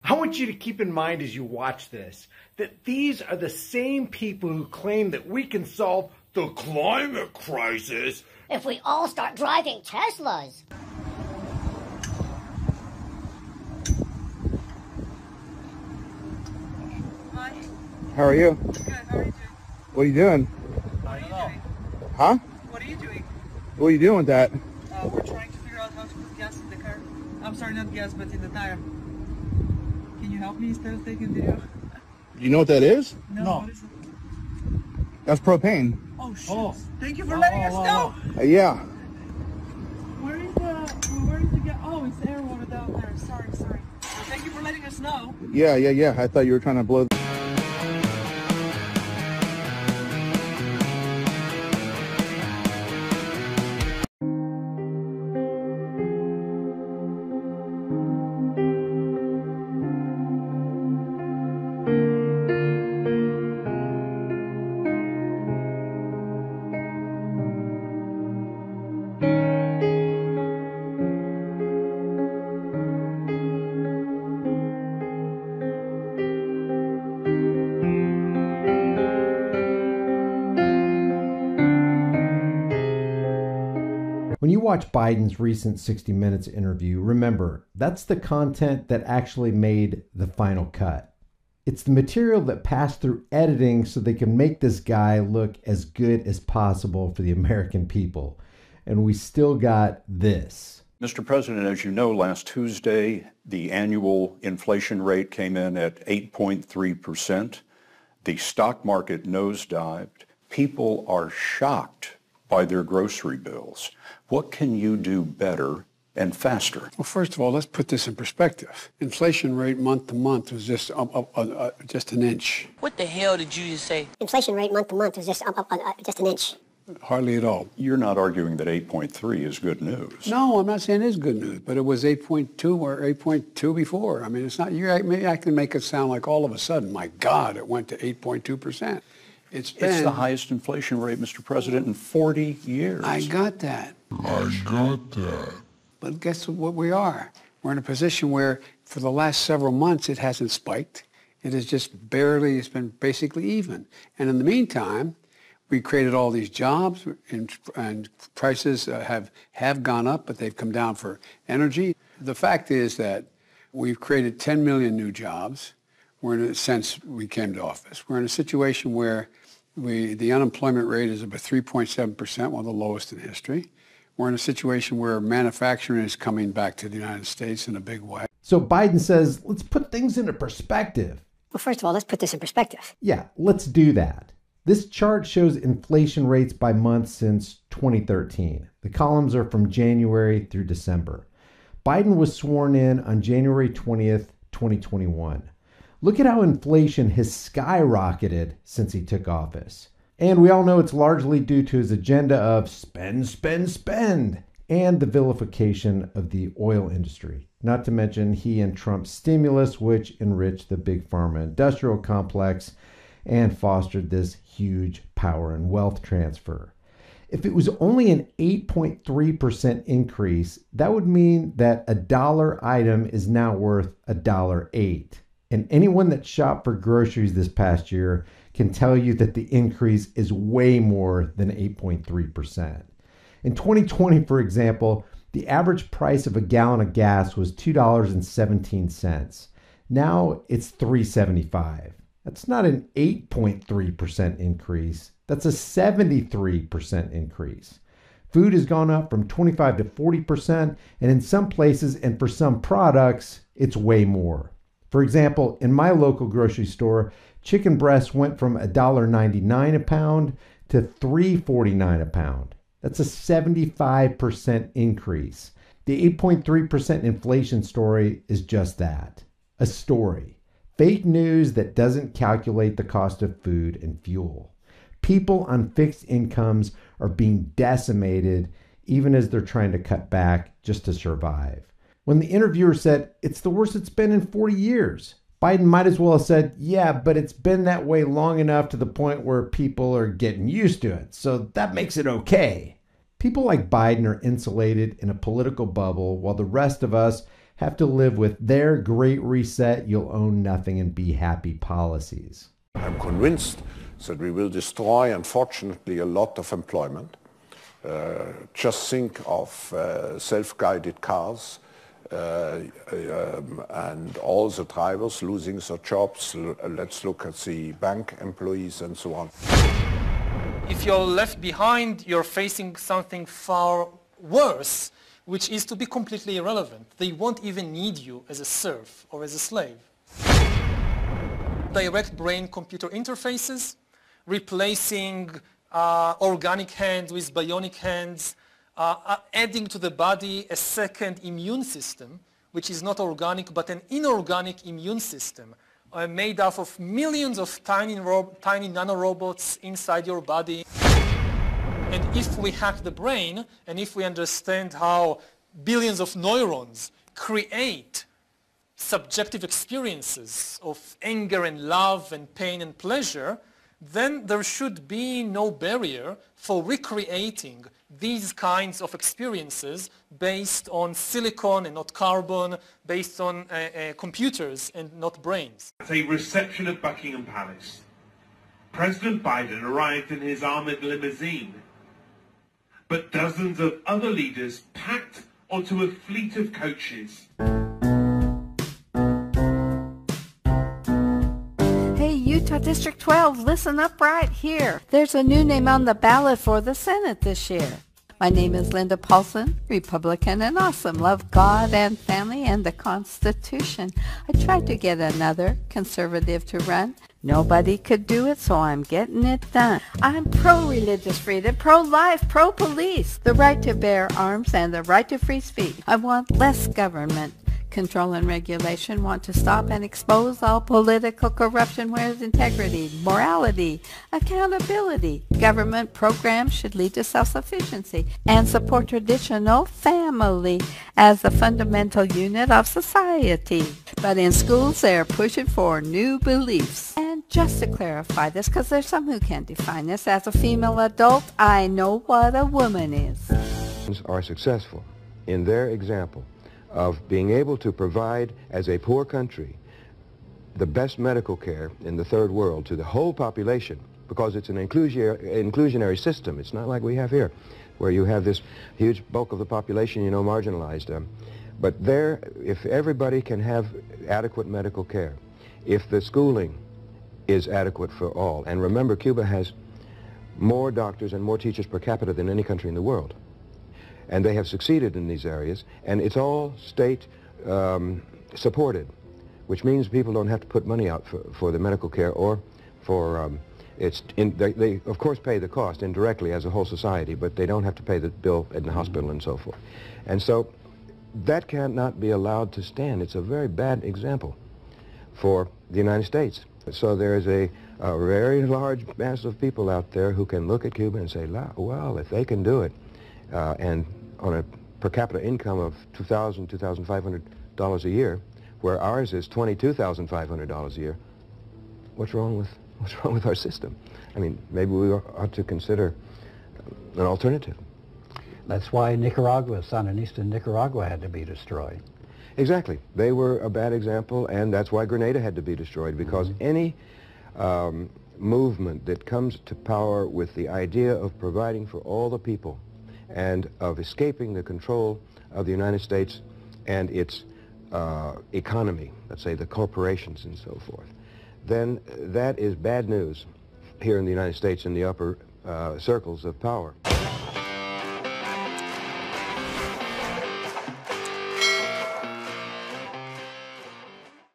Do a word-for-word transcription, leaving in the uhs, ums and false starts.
I want you to keep in mind as you watch this that these are the same people who claim that we can solve the climate crisis if we all start driving Teslas. Hi. How are you? Good. How are you doing? What are you doing? What are you doing? Huh? What are you doing? What are you doing with that? Uh, we're trying to figure out how to put gas in the car. I'm sorry, not gas, but in the tire. Can you help me instead of taking video? You know what that is? No. No. What is it? That's propane. Oh shit! Oh. Thank you for letting Oh, us oh, know. Uh, yeah. Where is the? Where is the gas? Oh, it's air water down there. Sorry, sorry. Well, thank you for letting us know. Yeah, yeah, yeah. I thought you were trying to blow. When you watch Biden's recent sixty minutes interview, remember, that's the content that actually made the final cut. It's the material that passed through editing so they can make this guy look as good as possible for the American people. And we still got this. Mister President, as you know, last Tuesday, the annual inflation rate came in at eight point three percent. The stock market nosedived. People are shocked by their grocery bills. What can you do better and faster? Well, first of all, let's put this in perspective. Inflation rate month to month was just up, up, uh, uh, just an inch. What the hell did you just say? Inflation rate month to month was just up, up, uh, just an inch. Hardly at all. You're not arguing that eight point three is good news. No, I'm not saying it is good news, but it was eight point two or eight point two before. I mean, it's not, you maybe I can make it sound like all of a sudden, my God, it went to eight point two percent. It's been... It's the highest inflation rate, Mister President, in forty years. I got that. I got that. But guess what we are? We're in a position where for the last several months it hasn't spiked. It has just barely, it's been basically even. And in the meantime, we created all these jobs and, and prices uh, have, have gone up, but they've come down for energy. The fact is that we've created ten million new jobs. We're in a, since we came to office. We're in a situation where we, the unemployment rate is about three point seven percent, one of the lowest in history. We're in a situation where manufacturing is coming back to the United States in a big way. So Biden says, let's put things into perspective. Well, first of all, let's put this in perspective. Yeah, let's do that. This chart shows inflation rates by month since twenty thirteen. The columns are from January through December. Biden was sworn in on January twentieth, twenty twenty-one. Look at how inflation has skyrocketed since he took office. And we all know it's largely due to his agenda of spend, spend, spend, and the vilification of the oil industry. Not to mention he and Trump's stimulus, which enriched the big pharma industrial complex and fostered this huge power and wealth transfer. If it was only an eight point three percent increase, that would mean that a dollar item is now worth a dollar eight. And anyone that shopped for groceries this past year can tell you that the increase is way more than eight point three percent. In twenty twenty, for example, the average price of a gallon of gas was two dollars and seventeen cents. Now it's three dollars and seventy-five cents. That's not an eight point three percent increase. That's a seventy-three percent increase. Food has gone up from twenty-five to forty percent, and in some places and for some products, it's way more. For example, in my local grocery store, chicken breast went from one dollar and ninety-nine cents a pound to three dollars and forty-nine cents a pound. That's a seventy-five percent increase. The eight point three percent inflation story is just that, a story. Fake news that doesn't calculate the cost of food and fuel. People on fixed incomes are being decimated even as they're trying to cut back just to survive. When the interviewer said, it's the worst it's been in forty years, Biden might as well have said, yeah, but it's been that way long enough to the point where people are getting used to it, so that makes it okay. People like Biden are insulated in a political bubble while the rest of us have to live with their Great Reset, you'll own nothing and be happy policies. I'm convinced that we will destroy, unfortunately, a lot of employment. Uh, just think of uh, self-guided cars uh, um, and all the drivers losing their jobs. L- let's look at the bank employees and so on. If you're left behind, you're facing something far worse, which is to be completely irrelevant. They won't even need you as a serf or as a slave. Direct brain-computer interfaces, replacing uh, organic hands with bionic hands, uh, uh, adding to the body a second immune system, which is not organic but an inorganic immune system, uh, made up of millions of tiny, ro- tiny nanorobots inside your body. And if we hack the brain, and if we understand how billions of neurons create subjective experiences of anger and love and pain and pleasure, then there should be no barrier for recreating these kinds of experiences based on silicon and not carbon, based on uh, uh, computers and not brains. At a reception at Buckingham Palace, President Biden arrived in his armored limousine, but dozens of other leaders packed onto a fleet of coaches. Utah District twelve, listen up right here. There's a new name on the ballot for the Senate this year. My name is Linda Paulson, Republican and awesome. Love God and family and the Constitution. I tried to get another conservative to run. Nobody could do it, so I'm getting it done. I'm pro-religious freedom, pro-life, pro-police, the right to bear arms and the right to free speech. I want less government control and regulation, want to stop and expose all political corruption where there's integrity, morality, accountability. Government programs should lead to self-sufficiency and support traditional family as a fundamental unit of society. But in schools, they're pushing for new beliefs. And just to clarify this, because there's some who can't define this, as a female adult, I know what a woman is. Are successful in their example of being able to provide, as a poor country, the best medical care in the third world to the whole population, because it's an inclusionary, inclusionary system. It's not like we have here, where you have this huge bulk of the population, you know, marginalized. Um, but there, if everybody can have adequate medical care, if the schooling is adequate for all, and remember, Cuba has more doctors and more teachers per capita than any country in the world. And they have succeeded in these areas, and it's all state um, supported, which means people don't have to put money out for, for the medical care or for, um, it's in, they, they of course pay the cost indirectly as a whole society, but they don't have to pay the bill in the hospital and so forth. And so that cannot be allowed to stand. It's a very bad example for the United States. So there's a, a very large mass of people out there who can look at Cuba and say, well, if they can do it, Uh, and on a per capita income of two thousand, two thousand five hundred dollars a year, where ours is twenty-two thousand five hundred dollars a year, what's wrong with what's wrong with our system? I mean, maybe we ought to consider an alternative. That's why Nicaragua, Sandinista Nicaragua, had to be destroyed. Exactly. They were a bad example, and that's why Grenada had to be destroyed, because mm-hmm. any um, movement that comes to power with the idea of providing for all the people and of escaping the control of the United States and its uh, economy, let's say the corporations and so forth, then that is bad news here in the United States in the upper uh, circles of power.